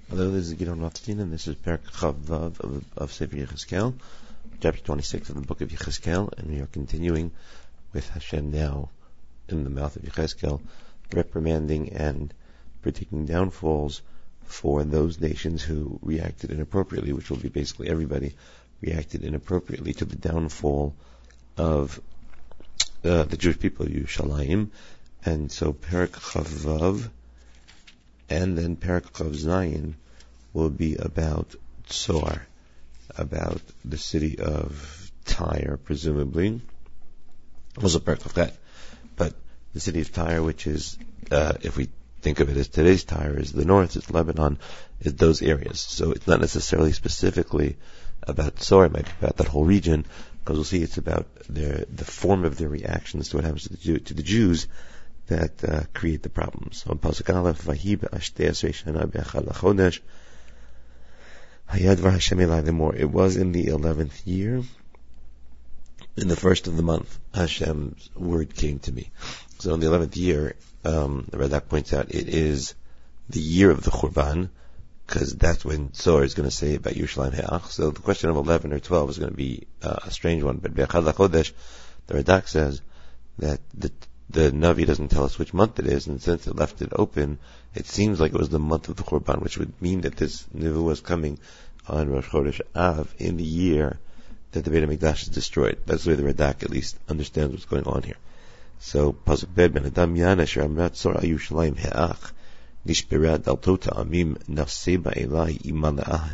Hello, this is Gidon Rothstein, and this is Perek Chav Vav of Sefer Yechezkel, chapter 26 of the book of Yechezkel, and we are continuing with Hashem now in the mouth of Yechezkel, reprimanding and predicting downfalls for those nations who reacted inappropriately, which will be basically everybody, reacted inappropriately to the downfall of the Jewish people of Yerushalayim. And so Perek Chav Vav and then Perek Chav Zayin will be about Tzor, about the city of Tyre, presumably. Also Perek Chav Chet, but the city of Tyre, which is, if we think of it as today's Tyre, is the north, it's Lebanon, is those areas. So it's not necessarily specifically about Tzor, it might be about that whole region, because we'll see it's about the form of their reactions to what happens to the Jews that create the problems. On Pasuk Aleph, Vahi be'ashtei asrei shana be'echad lachodesh, hayad var Hashem elai lemor. It was in the 11th year, in the first of the month, Hashem's word came to me. So in the 11th year, the Radak points out, it is the year of the Churban, because that's when Tzor is going to say about Yerushalayim He'ach. So the question of 11 or 12 is going to be a strange one. But be'echad lachodesh, the Radak says that the Navi doesn't tell us which month it is, and since it left it open, it seems like it was the month of the Churban, which would mean that this Nevuah was coming on Rosh Chodesh Av, in the year that the Beit HaMikdash is destroyed. That's the way the Radak at least understands what's going on here. So, Pasuk Bet, Ben Adam Yana Asher Amrat Tzor al Yerushalayim He'ach, Nishbera Daltot Amim Nafsei Ba'elai Imala'ah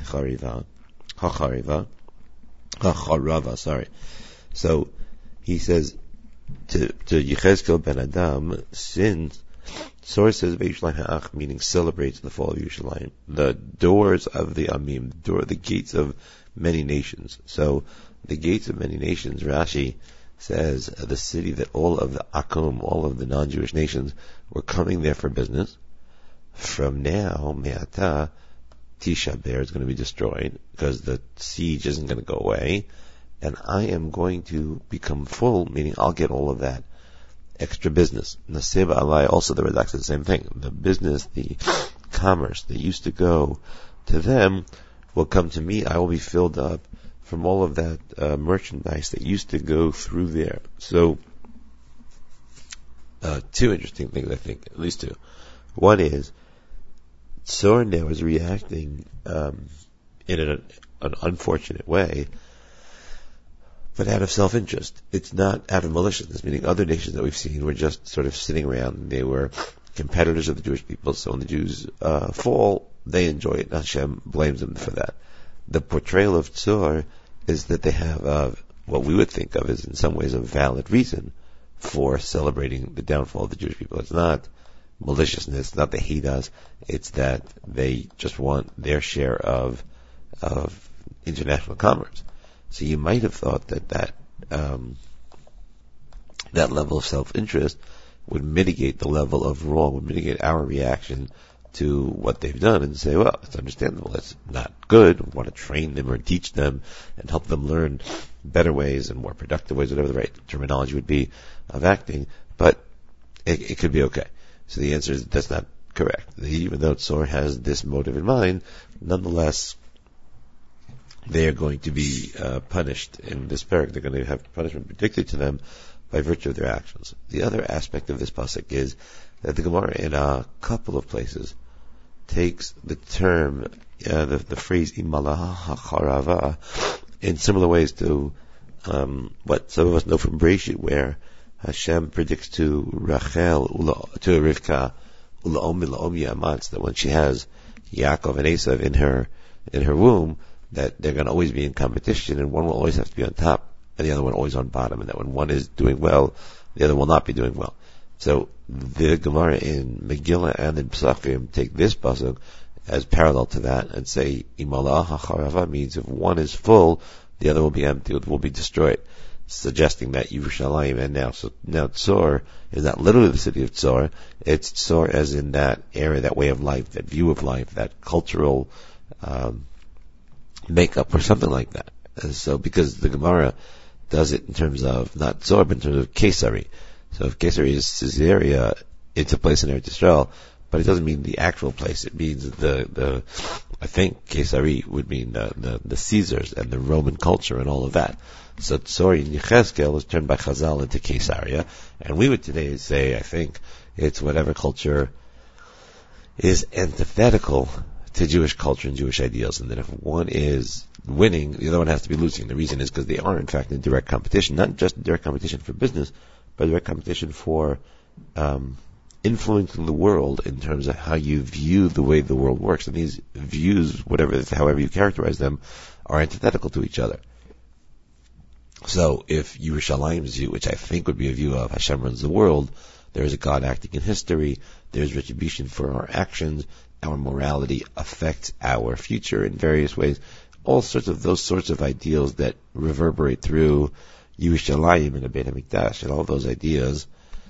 Hacharava, sorry. So, he says, to Yechezkel ben Adam, since Tzor says Yerushalayim Ha'ach, meaning celebrates the fall of Yerushalayim, the doors of the Amim, the gates of many nations. So the gates of many nations, Rashi says, the city that all of the Akum, all of the non-Jewish nations, were coming there for business. From now, Me'ata, Tisha B'Av is going to be destroyed, because the siege isn't going to go away. And I am going to become full, meaning I'll get all of that extra business. Naseba Alai, also the Radak says the same thing. The business, the commerce that used to go to them will come to me. I will be filled up from all of that merchandise that used to go through there. So, two interesting things, I think, at least two. One is, Tzor now is reacting in an unfortunate way, but out of self-interest. It's not out of maliciousness, meaning other nations that we've seen were just sort of sitting around, and they were competitors of the Jewish people, so when the Jews fall, they enjoy it, and Hashem blames them for that. The portrayal of Tzor is that they have what we would think of as in some ways a valid reason for celebrating the downfall of the Jewish people. It's not maliciousness, not they hate us, it's that they just want their share of international commerce. So you might have thought that level of self-interest would mitigate the level of wrong, would mitigate our reaction to what they've done, and say, well, it's understandable, it's not good, we want to train them or teach them and help them learn better ways and more productive ways, whatever the right terminology would be of acting, but it could be okay. So the answer is that's not correct. Even though Tzor has this motive in mind, nonetheless, they are going to be punished in this parak. They're going to have punishment predicted to them by virtue of their actions. The other aspect of this pasuk is that the Gemara in a couple of places takes the term, the phrase Imalaha Hacharava, in similar ways to what some of us know from Bereshit, where Hashem predicts to Rachel, to Rivka, that when she has Yaakov and Esav in her womb, that they're going to always be in competition, and one will always have to be on top, and the other one always on bottom, and that when one is doing well, the other will not be doing well. So the Gemara in Megillah and in Pesachim take this pasuk as parallel to that, and say Imalah HaCharava means if one is full, the other will be empty, it will be destroyed, suggesting that Yerushalayim and now Tzor is not literally the city of Tzor, it's Tzor as in that area, that way of life, that view of life, that cultural makeup or something like that. And so because the Gemara does it in terms of not Tzor, but in terms of Kesari. So if Kesari is Caesarea, it's a place in Eretz Yisrael, but it doesn't mean the actual place. It means the I think Kesari would mean the Caesars and the Roman culture and all of that. So Tzor in Yechezkel was turned by Chazal into Caesarea, and we would today say, I think, it's whatever culture is antithetical to Jewish culture and Jewish ideals, and that if one is winning, the other one has to be losing. The reason is because they are, in fact, in direct competition, not just direct competition for business, but direct competition for influencing the world in terms of how you view the way the world works. And these views, however you characterize them, are antithetical to each other. So if Yerushalayim's view, which I think would be a view of Hashem runs the world, there is a God acting in history, there's retribution for our actions, our morality affects our future in various ways, all sorts of those sorts of ideals that reverberate through Yerushalayim and the Beit HaMikdash, and all those ideas,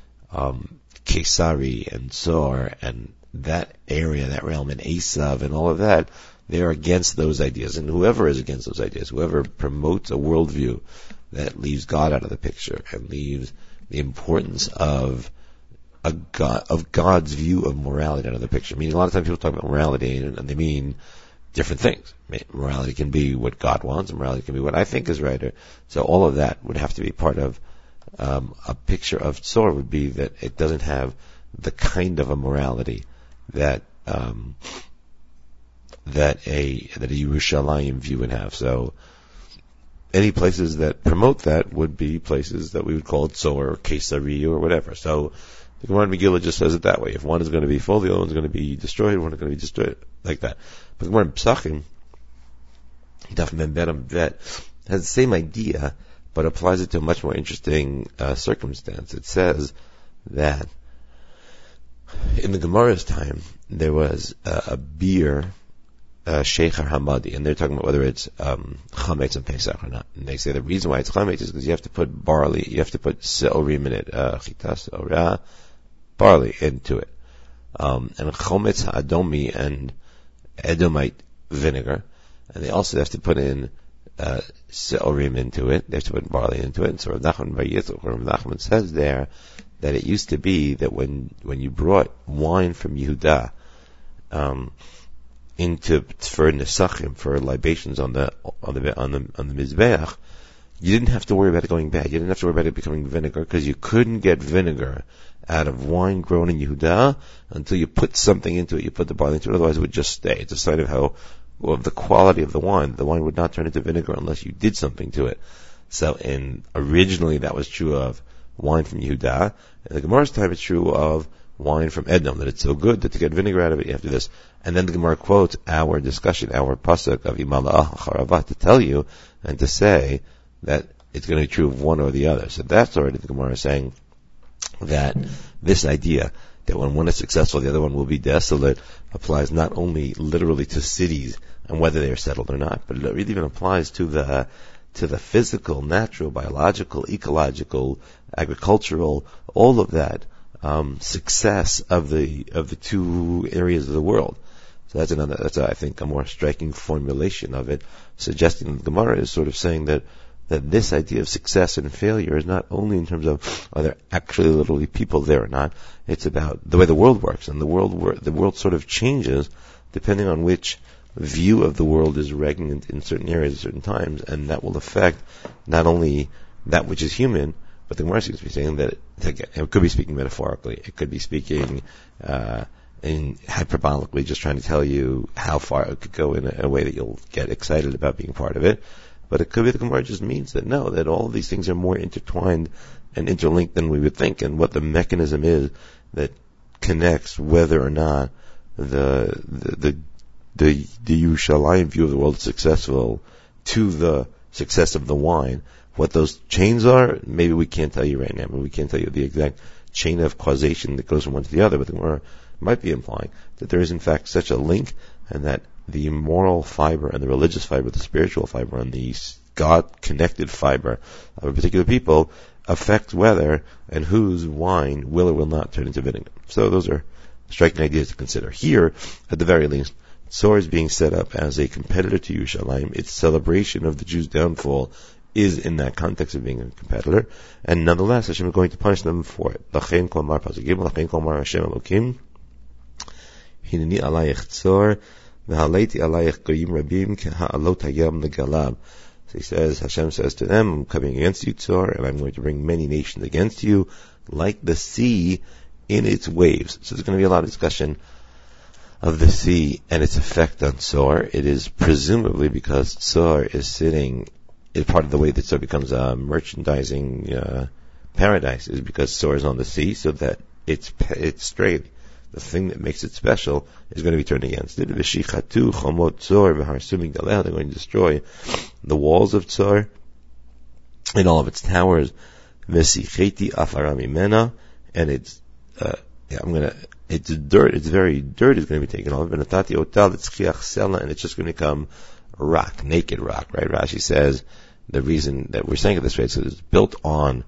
Kesari and Tzor and that area, that realm, and Esav and all of that, they're against those ideas. And whoever is against those ideas, whoever promotes a worldview that leaves God out of the picture and leaves the importance of God's view of morality out of the picture. I mean, a lot of times people talk about morality and they mean different things. Morality can be what God wants, and morality can be what I think is right. So all of that would have to be part of a picture of Tzor, would be that it doesn't have the kind of a morality that a Yerushalayim view would have. So any places that promote that would be places that we would call Tzor or Kesari or whatever. So the Gemara in Megillah just says it that way. If one is going to be full, the other one's going to be destroyed, one is going to be destroyed, like that. But the Gemara in Pesachim, Daf Mem Bet, has the same idea, but applies it to a much more interesting circumstance. It says that in the Gemara's time, there was a beer, Sheikher Hamadi, and they're talking about whether it's chametz and Pesach or not. And they say the reason why it's chametz is because you have to put barley, you have to put se'orim in it, chitas, orah, barley into it. And chometz ha'adomi and Edomite vinegar, and they also have to put in se'orim into it. They have to put barley into it. And so Rav Nachman says there that it used to be that when you brought wine from Yehuda for nesachim, for libations on the mizbeach, you didn't have to worry about it going bad. You didn't have to worry about it becoming vinegar, because you couldn't get vinegar out of wine grown in Yehuda until you put something into it. You put the barley into it, otherwise it would just stay. It's a sign of the quality of the wine. The wine would not turn into vinegar unless you did something to it. So originally that was true of wine from Yehuda. In the Gemara's time, it's true of wine from Edom, that it's so good that to get vinegar out of it, you have to do this. And then the Gemara quotes our discussion, our pasuk of Imala'ah Charavat, to tell you and to say that it's going to be true of one or the other. So that's already the Gemara saying that this idea that when one is successful, the other one will be desolate, applies not only literally to cities and whether they are settled or not, but it really even applies to the physical, natural, biological, ecological, agricultural, all of that success of the two areas of the world. So that's I think a more striking formulation of it, suggesting that the Gemara is sort of saying that this idea of success and failure is not only in terms of are there actually literally people there or not. It's about the way the world works, and the world sort of changes depending on which view of the world is regnant in certain areas at certain times, and that will affect not only that which is human, but the Gemara seems to be saying that it could be speaking metaphorically, it could be speaking in hyperbolically, just trying to tell you how far it could go in a way that you'll get excited about being part of it. But it could be the Gemara just means that no, that all of these things are more intertwined and interlinked than we would think, and what the mechanism is that connects whether or not the Yerushalayim view of the world is successful to the success of the wine. What those chains are, maybe we can't tell you right now. Maybe we can't tell you the exact chain of causation that goes from one to the other, but the Gemara might be implying that there is in fact such a link, and that the moral fiber and the religious fiber, the spiritual fiber and the God-connected fiber of a particular people affect whether and whose wine will or will not turn into vinegar. So those are striking ideas to consider. Here, at the very least, Tzor is being set up as a competitor to Yerushalayim. Its celebration of the Jews' downfall is in that context of being a competitor, and nonetheless Hashem is going to punish them for it. Lachein kol mar pasuk gimel, lachein kol mar Hashem Elokim, Hineni alayich Tzor, V'haleiti alayich goyim rabim keha'alot hayam legalab. So he says, Hashem says to them, I'm coming against you, Tzor, and I'm going to bring many nations against you, like the sea in its waves. So there's going to be a lot of discussion of the sea and its effect on Tzor. It is presumably because Tzor is part of the way that Tzor becomes a merchandising paradise, is because Tzor is on the sea, so that its strength, the thing that makes it special, is going to be turned against it. V'shichatu chomot Tzor v'harsu migdaleha. They're going to destroy the walls of Tzor and all of its towers. V'sicheti afara mimena, and it's dirt. Its very dirt is going to be taken off. V'natati otal tzchiach sela, and it's just going to become rock, naked rock. Right? Rashi says the reason that we're saying it this way is because it's built on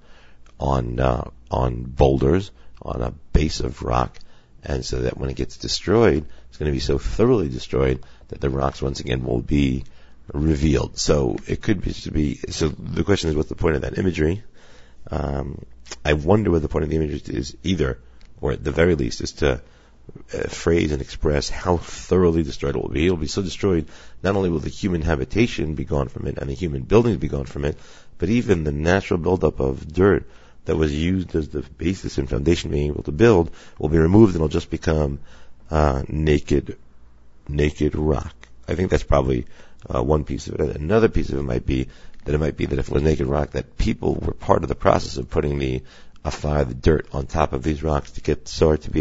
boulders, on a base of rock. And so that when it gets destroyed, it's going to be so thoroughly destroyed that the rocks once again will be revealed. So it could be, so the question is, what's the point of that imagery? I wonder what the point of the imagery is either, or at the very least, is to phrase and express how thoroughly destroyed it will be. It will be so destroyed, not only will the human habitation be gone from it and the human buildings be gone from it, but even the natural buildup of dirt that was used as the basis and foundation being able to build will be removed, and it'll just become naked rock. I think that's probably one piece of it. Another piece of it might be that if it was naked rock, that people were part of the process of putting the dirt on top of these rocks to get Tzor to be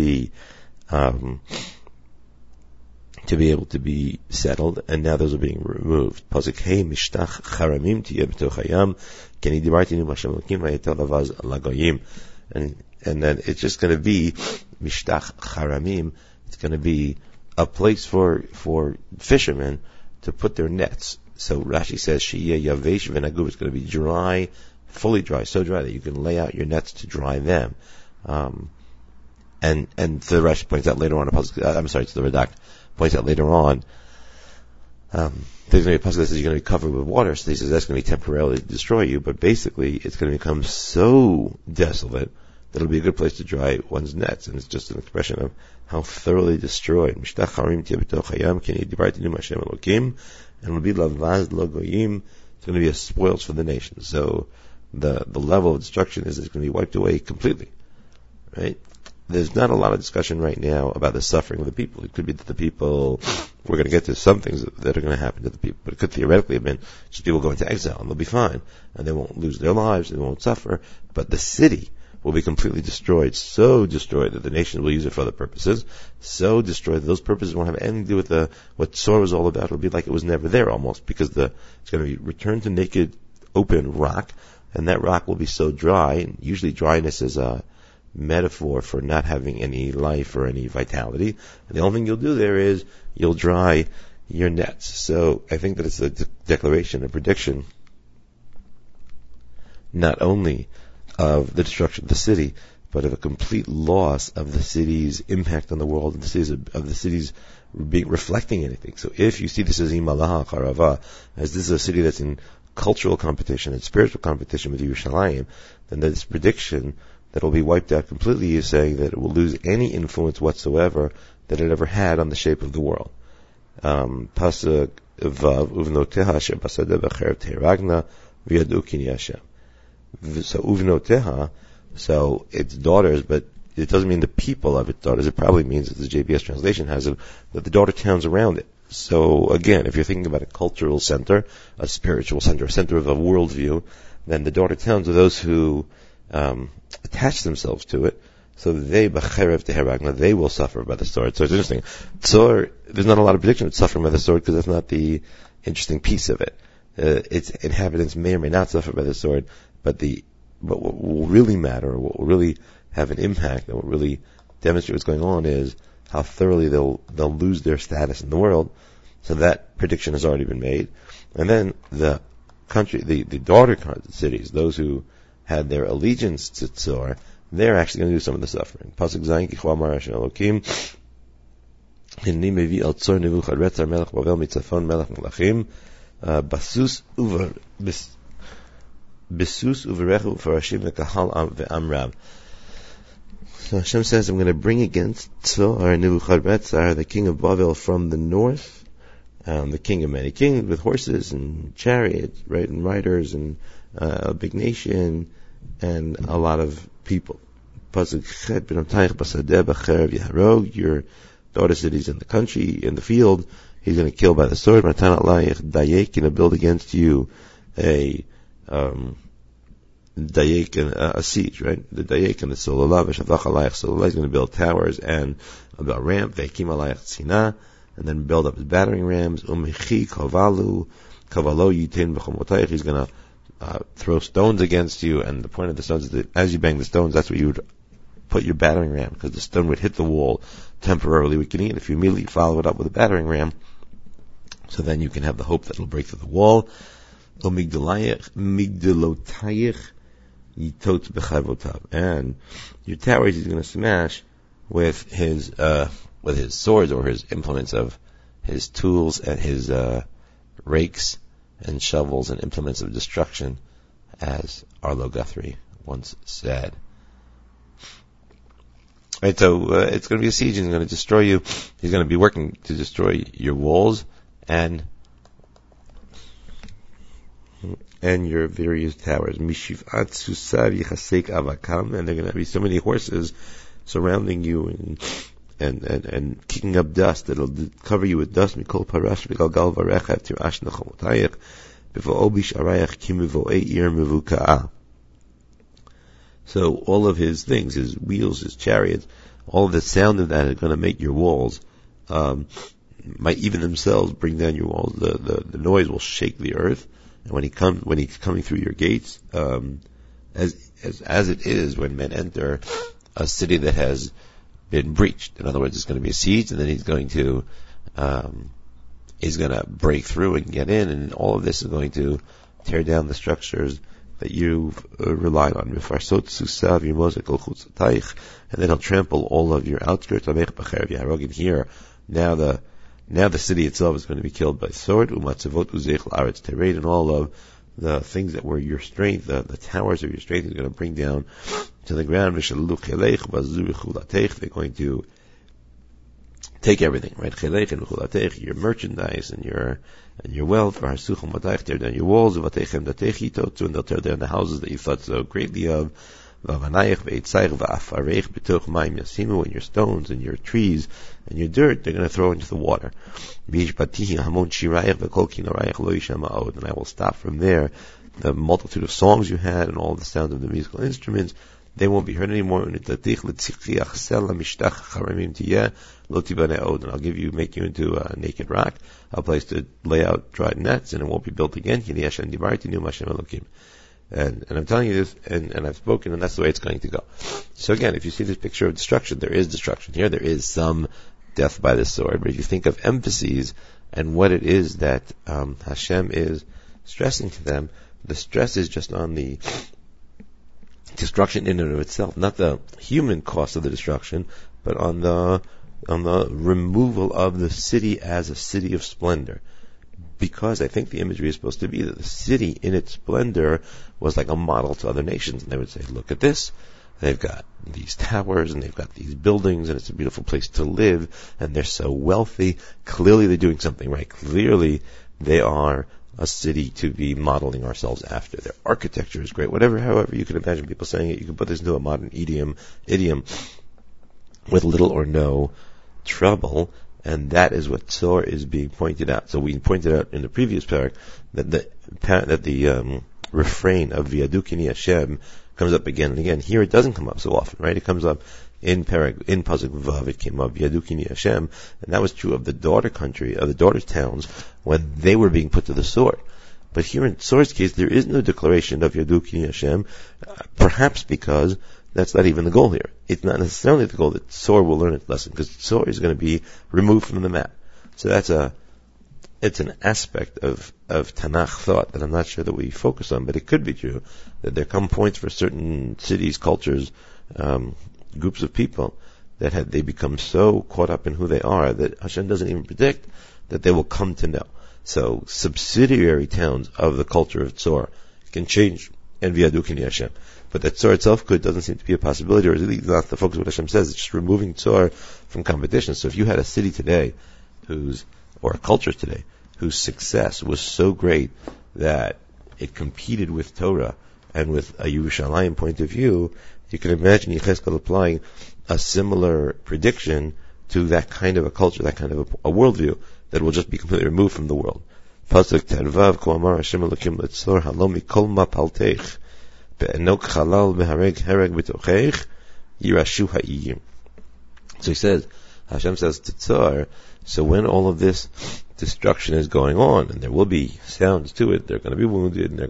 able to be settled, and now those are being removed. Pasuk Hey mishtach charamim tiyeh b'toch hayam keni dibartinu b'Hashem Elokim v'yetel lavaz lagoyim, and then it's just going to be mishtach charamim. It's going to be a place for fishermen to put their nets. So Rashi says sheyeh yavesh v'nagub. It's going to be dry, fully dry, so dry that you can lay out your nets to dry them. And the Rashi points out later on, it's the Radak points out later on, there's going to be a pasuk that says you're going to be covered with water, so he says that's going to be temporarily destroy you, but basically it's going to become so desolate that it'll be a good place to dry one's nets, and it's just an expression of how thoroughly destroyed. And it'll be lavaz logoyim. It's going to be a spoils for the nations. So the level of destruction is it's going to be wiped away completely. Right? There's not a lot of discussion right now about the suffering of the people. It could be that the people, we're going to get to some things that are going to happen to the people, but it could theoretically have been just people go into exile and they'll be fine, and they won't lose their lives, and they won't suffer, but the city will be completely destroyed, so destroyed that the nation will use it for other purposes, so destroyed that those purposes won't have anything to do with what Tzor was all about. It'll be like it was never there almost, because it's going to be returned to naked, open rock, and that rock will be so dry, and usually dryness is a metaphor for not having any life or any vitality. And the only thing you'll do there is you'll dry your nets. So I think that it's a declaration, a prediction, not only of the destruction of the city, but of a complete loss of the city's impact on the world, and of the city's being reflecting anything. So if you see this as Imalaha Charava, as this is a city that's in cultural competition and spiritual competition with Yerushalayim, then this prediction that will be wiped out completely is saying that it will lose any influence whatsoever that it ever had on the shape of the world. Pasuk Vav Uvnoteha Shebasadeh B'Cherev Teheragna V'Yadu Kini Hashem. So Uvnoteha, so its daughters, but it doesn't mean the people of its daughters. It probably means, as the JBS translation has it, that the daughter towns around it. So again, if you're thinking about a cultural center, a spiritual center, a center of a worldview, then the daughter towns are those who attach themselves to it, so they b'cherev teheragna, they will suffer by the sword. So it's interesting. Tzor, there's not a lot of prediction of suffering by the sword, because that's not the interesting piece of it. Its inhabitants may or may not suffer by the sword, but what will really matter, what will really have an impact, and what really demonstrate what's going on is how thoroughly they'll lose their status in the world. So that prediction has already been made. And then the country, the daughter cities, those who had their allegiance to Tzor, they're actually going to do some of the suffering. Pasuk Zayin Kichwa Amar Hashem Elokim Hinni Mevi El Tzor Nebuchadnezzar Melech Bavel Mitzafon Melech Melachim Basus Uverechu Ufarashim V'Kahal Ve'Amrav. So Hashem says, I'm going to bring against Tzor, Nebuchadnezzar, the king of Babel from the north, the king of many kings with horses and chariots, right, and riders and a big nation and a lot of people. Your daughter cities in the country, in the field, he's going to kill by the sword. Dayek, going to build against you a Dayek and a siege, right? The Dayek and the Sololav, Sololav is going to build towers and a ramp, Vekim alayach tzina, and then build up his battering rams. Umechi kavalu, kavalo yitin b'chomotayich. He's going to throw stones against you, and the point of the stones is that as you bang the stones, that's where you would put your battering ram, because the stone would hit the wall temporarily weakening it. If you immediately follow it up with a battering ram, so then you can have the hope that it'll break through the wall. And your towers he's going to smash with his swords, or his implements of his tools and his rakes and shovels and implements of destruction, as Arlo Guthrie once said. Right, so it's going to be a siege. He's going to destroy you. He's going to be working to destroy your walls and your various towers. Mishiv'at susav yichasek avakam, and there are going to be so many horses surrounding you and kicking up dust that'll cover you with dust. Mikol parash v'galgal varecha tirash nachomotayich b'vo obish arayach kimivo eir mevuka'a. So all of his things, his wheels, his chariots, all of the sound of that is going to make your walls, might even themselves bring down your walls. The noise will shake the earth. And when he's coming through your gates, as it is when men enter a city that has been breached. In other words, it's going to be a siege, and then he's going to break through and get in, and all of this is going to tear down the structures that you've relied on. And then he'll trample all of your outskirts. Here, now the city itself is going to be killed by sword. And all of the things that were your strength, the towers of your strength, is going to bring down to the ground. They're going to take everything, right? Your merchandise and your wealth. Tear down your walls, and they'll tear down the houses that you thought so greatly of. And your stones and your trees and your dirt, they're going to throw into the water. And I will stop from there the multitude of songs you had and all the sounds of the musical instruments. They won't be heard anymore. And I'll make you into a naked rock, a place to lay out dried nets, and it won't be built again. And I'm telling you this, and I've spoken, and that's the way it's going to go. So again, if you see this picture of destruction, there is destruction here. There is some death by the sword. But if you think of emphases and what it is that Hashem is stressing to them, the stress is just on the destruction in and of itself, not the human cost of the destruction, but on the removal of the city as a city of splendor. Because I think the imagery is supposed to be that the city in its splendor was like a model to other nations, and they would say, look at this. They've got these towers and they've got these buildings, and it's a beautiful place to live, and they're so wealthy. Clearly they're doing something right. Clearly they are a city to be modeling ourselves after. Their architecture is great. However you can imagine people saying it, you can put this into a modern idiom with little or no trouble, and that is what Tzor is being pointed out. So we pointed out in the previous parak that the refrain of V'yadukini Hashem comes up again and again. Here it doesn't come up so often, right? It comes up in Pasuk Vav, it came up V'yadukini Hashem, and that was true of the daughter country, of the daughter towns, when they were being put to the sword. But here in Tzor's case, there is no declaration of V'yadukini Hashem, perhaps because that's not even the goal here. It's not necessarily the goal that Tzor will learn its lesson, because Tzor is going to be removed from the map. So it's an aspect of Tanakh thought that I'm not sure that we focus on, but it could be true that there come points for certain cities, cultures, groups of people that they become so caught up in who they are that Hashem doesn't even predict that they will come to know. So subsidiary towns of the culture of Tzor can change and V'yadukini Hashem. But that Tzor itself doesn't seem to be a possibility, or at least not the focus of what Hashem says. It's just removing Tzor from competition. So if you had a city today or a culture today, whose success was so great that it competed with Torah and with a Yerushalayim point of view, you can imagine Yechezkel applying a similar prediction to that kind of a culture, that kind of a worldview that will just be completely removed from the world. Pasuk Tervav, Ko Amar Hashem Elokim Letzor Halom Mikol Mapalteich Be'enok Chalal Behareg Hereg B'tocheich Yirashu Ha'iyim. So he says, Hashem says to Tzor, so when all of this destruction is going on, and there will be sounds to it, they're going to be wounded, and they're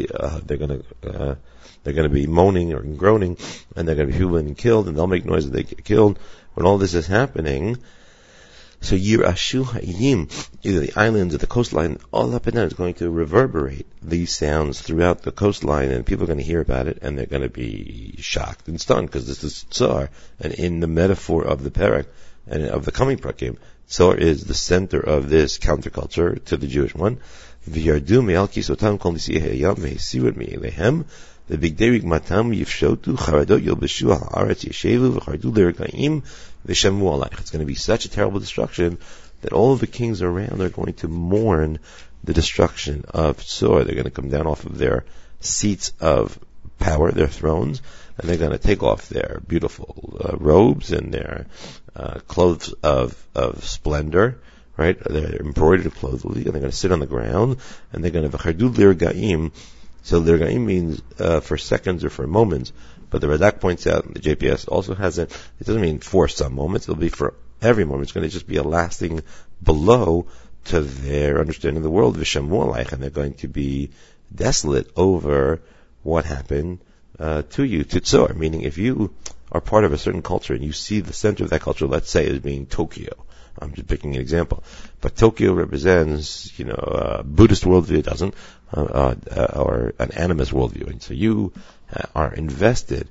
going to be moaning or groaning, and they're going to be people getting killed, and they'll make noise as they get killed. When all this is happening, so Yirashu Ha'iyim, either the islands or the coastline, all up and down, is going to reverberate these sounds throughout the coastline, and people are going to hear about it, and they're going to be shocked and stunned, because this is Tzor. And in the metaphor of the Perek, and of the coming Prakim, Tzor is the center of this counterculture to the Jewish one. V'yardu me'al kisotam kol nisiyei hayam v'hesiru et me'elehem v'bigdei rigmatam yifshotu charadot yilbeshu ha'aretz yeshevu v'chardu l'regaim v'shemu alayich. It's going to be such a terrible destruction that all of the kings around are going to mourn the destruction of Tzor. They're going to come down off of their seats of power, their thrones, and they're going to take off their beautiful robes and their clothes of splendor, right? Their embroidered clothes, and they're going to sit on the ground, and they're going to v'chardu l'regaim. So l'regaim means for seconds or for moments, but the Radak points out, and the JPS also has it. It doesn't mean for some moments; it'll be for every moment. It's going to just be a lasting blow to their understanding of the world, v'shemu alayich, and they're going to be desolate over what happened to you, to Tzor. Meaning, if you are part of a certain culture and you see the center of that culture, let's say, as being Tokyo. I'm just picking an example. But Tokyo represents, a Buddhist worldview, it doesn't, or an animist worldview. And so you are invested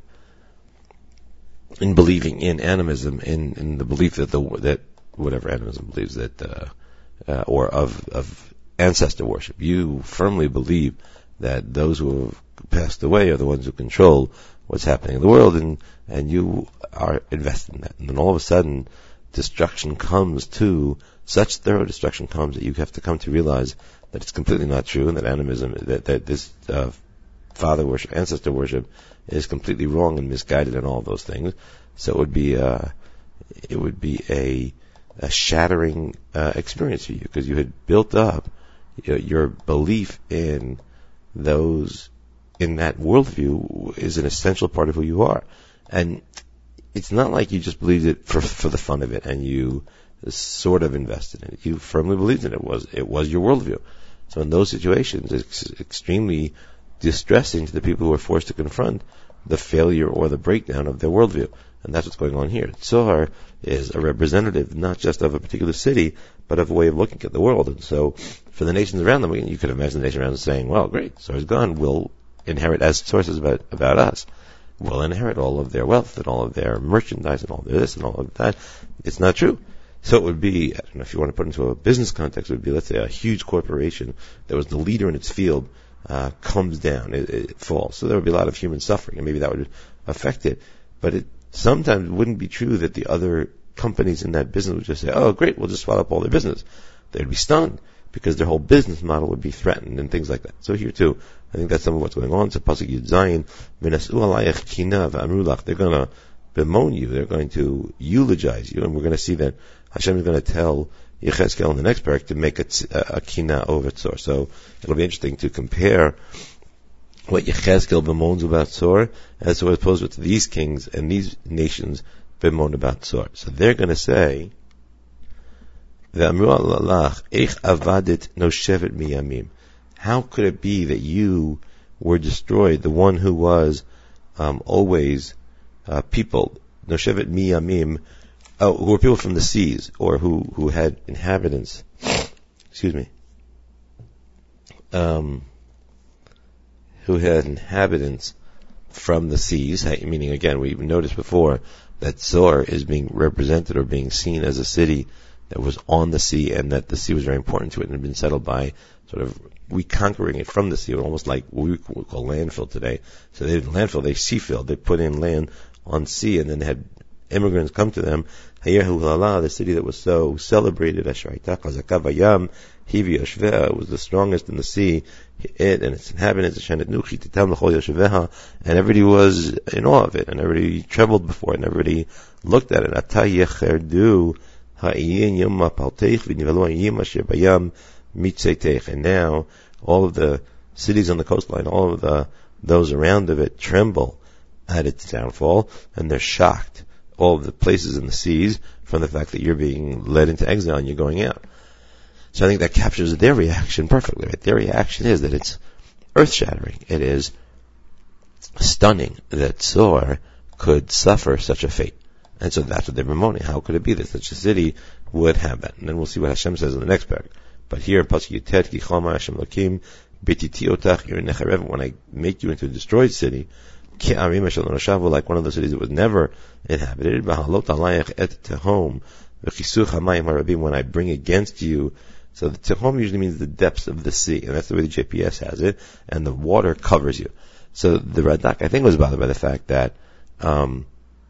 in believing in animism, in the belief that whatever animism believes that, or of ancestor worship. You firmly believe that those who have passed away are the ones who control what's happening in the world, and you are invested in that. And then all of a sudden, destruction comes to, such thorough destruction comes that you have to come to realize that it's completely not true, and that animism, that this father worship, ancestor worship, is completely wrong and misguided and all of those things. So it would be a shattering experience for you, because you had built up your belief in that worldview is an essential part of who you are. And it's not like you just believed it for the fun of it and you sort of invested in it. You firmly believed in it. It was your worldview. So in those situations, it's extremely distressing to the people who are forced to confront the failure or the breakdown of their worldview. And that's what's going on here. Tzor is a representative not just of a particular city, but of a way of looking at the world. And so for the nations around them, you could imagine the nation around them saying, well, great, Tzor is gone. We'll inherit, as Tzor says about us, we'll inherit all of their wealth and all of their merchandise and all of this and all of that. It's not true. So it would be, I don't know if you want to put it into a business context, it would be, let's say, a huge corporation that was the leader in its field comes down, it falls. So there would be a lot of human suffering, and maybe that would affect it. But it sometimes wouldn't be true that the other companies in that business would just say, oh, great, we'll just swallow up all their business. They'd be stunned, because their whole business model would be threatened and things like that. So here too, I think that's some of what's going on. So Pasuk Yud Zayin, V'nasu alayich kina v'amrulach, they're going to bemoan you, they're going to eulogize you, and we're going to see that Hashem is going to tell Yechezkel in the next parak to make a kina over Tzor. So it'll be interesting to compare what Yechezkel bemoans about Tzor as opposed with these kings and these nations bemoan about Tzor. So they're going to say, how could it be that you were destroyed, the one who was always people, noshevet miyamim, who were people from the seas, or who had inhabitants, who had inhabitants from the seas, meaning, again, we noticed before that Tzor is being represented or being seen as a city that was on the sea, and that the sea was very important to it and had been settled by sort of reconquering it from the sea, almost like what we call landfill today. So they didn't landfill, they sea filled. They put in land on sea, and then they had immigrants come to them. The city that was so celebrated, it was the strongest in the sea, it and its inhabitants, and everybody was in awe of it, and everybody trembled before it, and everybody looked at it. And now all of the cities on the coastline, all of those around of it tremble at its downfall, and they're shocked. All of the places in the seas from the fact that you're being led into exile and you're going out. So I think that captures their reaction perfectly. Right? Their reaction is that it's earth-shattering. It is stunning that Tzor could suffer such a fate. And so that's what they're bemoaning. How could it be that such a city would have that? And then we'll see what Hashem says in the next paragraph. But here in Pasuk Yutet, Ki Chama Hashem Elokim, Betiti Otach Yer Necharev, when I make you into a destroyed city, like one of the cities that was never inhabited, when I bring against you. So the tehom usually means the depths of the sea, and that's the way the JPS has it, and the water covers you. So the Radak, I think, was bothered by the fact that, even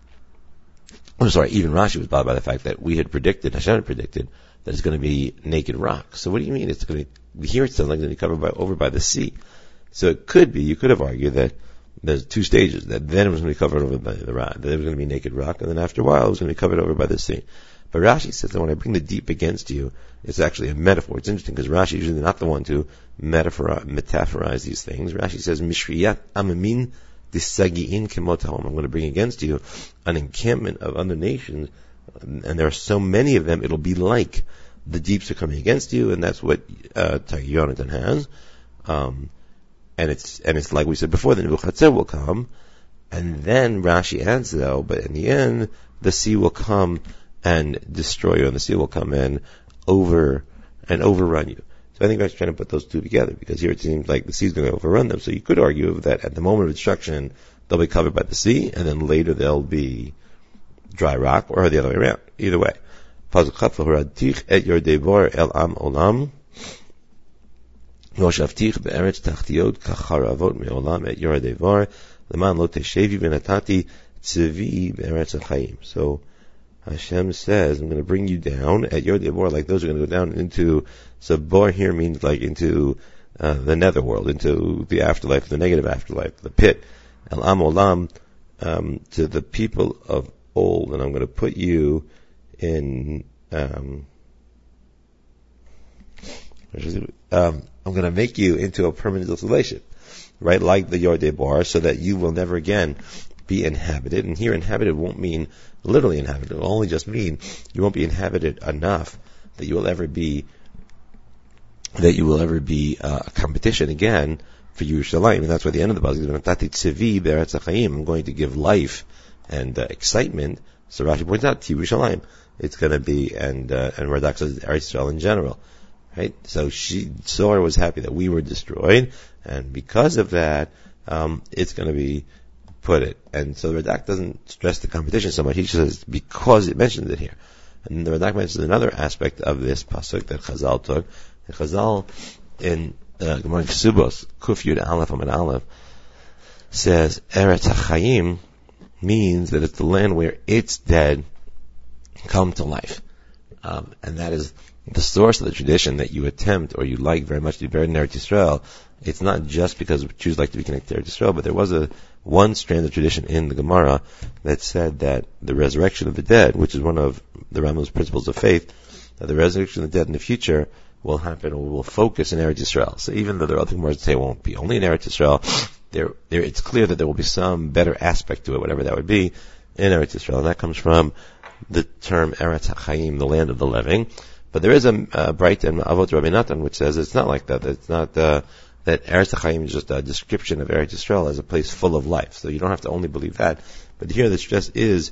Rashi was bothered by the fact that Hashem had predicted, that it's going to be naked rock. So what do you mean it's going to be, here it's going to be covered over by the sea? So it could be, you could have argued that there's two stages, that then it was going to be covered over by the rock, that it was going to be naked rock, and then after a while it was going to be covered over by the sea. But Rashi says that when I bring the deep against you, it's actually a metaphor. It's interesting because Rashi is usually not the one to metaphorize these things. Rashi says, Mishriyat amamin disagi'in kemotahom. I'm going to bring against you an encampment of other nations, and there are so many of them, it'll be like the deeps are coming against you, and that's what Yonatan has. And it's like we said before, the Nebuchadnezzar will come, and then Rashi adds though, but in the end, the sea will come and destroy you, and the sea will come and overrun you. So I think Rashi's trying to put those two together, because here it seems like the sea is going to overrun them. So you could argue that at the moment of destruction, they'll be covered by the sea, and then later they'll be dry rock, or the other way around. Either way. Hashem says, I'm going to bring you down at Yor Devar, like those are going to go down into, so Bor here means like into the netherworld, into the afterlife, the negative afterlife, the pit. El Am Olam, to the people of old, and I'm going to put you in, I'm going to make you into a permanent desolation, right? Like the Yor Devar, so that you will never again be inhabited. And here inhabited won't mean literally inhabited. It will only just mean you won't be inhabited enough that you will ever be a competition again for Yerushalayim. And that's why the end of the pasuk is, I'm going to give life and excitement. So Rashi points out to Yerushalayim. It's going to be, and Radak says Eretz Yisrael in general. Right? So Zohar was happy that we were destroyed, and because of that, it's going to be put it. And so the Radak doesn't stress the competition so much. He just says because it mentions it here. And the Radak mentions another aspect of this pasuk that Chazal took. And Chazal in Gemara Kesubos, Kuf Yud Aleph Amud Aleph, says Eretz HaChaim means that it's the land where its dead come to life, and that is the source of the tradition that you attempt or you like very much to be buried in Eretz Yisrael. It's not just because Jews like to be connected to Eretz Yisrael, but there was one strand of tradition in the Gemara that said that the resurrection of the dead, which is one of the Rambam's principles of faith, that the resurrection of the dead in the future will happen or will focus in Eretz Yisrael. So even though there are other Gemaras that say it won't be only in Eretz Yisrael, it's clear that there will be some better aspect to it, whatever that would be, in Eretz Yisrael. And that comes from the term Eretz HaChaim, the land of the living. But there is a bright in Avot Rabbi Natan which says it's not like that. It's not that Eretz HaChaim is just a description of Eretz Yisrael as a place full of life. So you don't have to only believe that. But here the stress is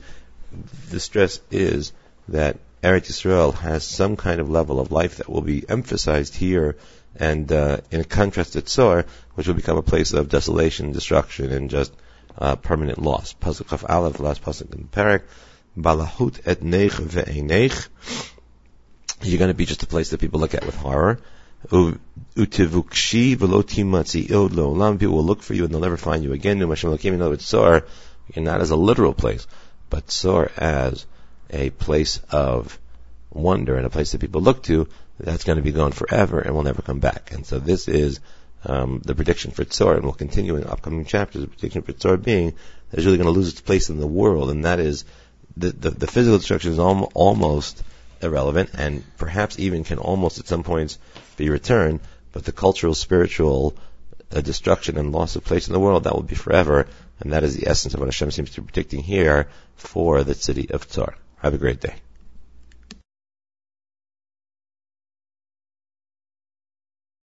that Eretz Yisrael has some kind of level of life that will be emphasized here, and in contrast to Tzor, which will become a place of desolation, destruction, and just permanent loss. Pasuk Chaf Aleph, last pasuk in the parak, Balahut et neich ve'einech. you're going to be just a place that people look at with horror. Utivukshi veloti matzi od leolam. People will look for you and they'll never find you again. In other words, Tsar, not as a literal place, but Tsar as a place of wonder and a place that people look to. That's going to be gone forever and will never come back. And so this is the prediction for Tsar, and we'll continue in upcoming chapters. The prediction for Tsar being that it's really going to lose its place in the world, and that is the physical destruction is almost irrelevant, and perhaps even can almost at some points be returned, but the cultural, spiritual destruction and loss of place in the world, that will be forever, and that is the essence of what Hashem seems to be predicting here for the city of Tsar. Have a great day.